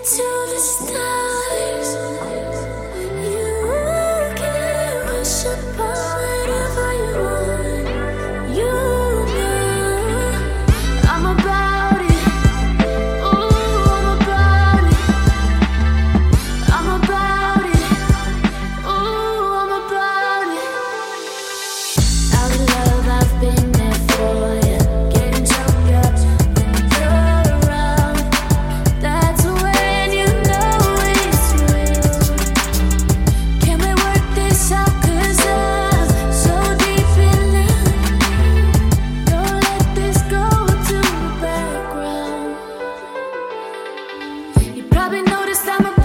to the stars. You can worship whatever you want. You know I'm about it. Ooh, I'm about it. I'm about it. Ooh, I'm about it. Out of love, I've been there for you. Getting choked up when you're around. That's when you know it's real. Can we work this out? 'Cause I'm so deep in love. Don't let this go to the background. You probably noticed I'm a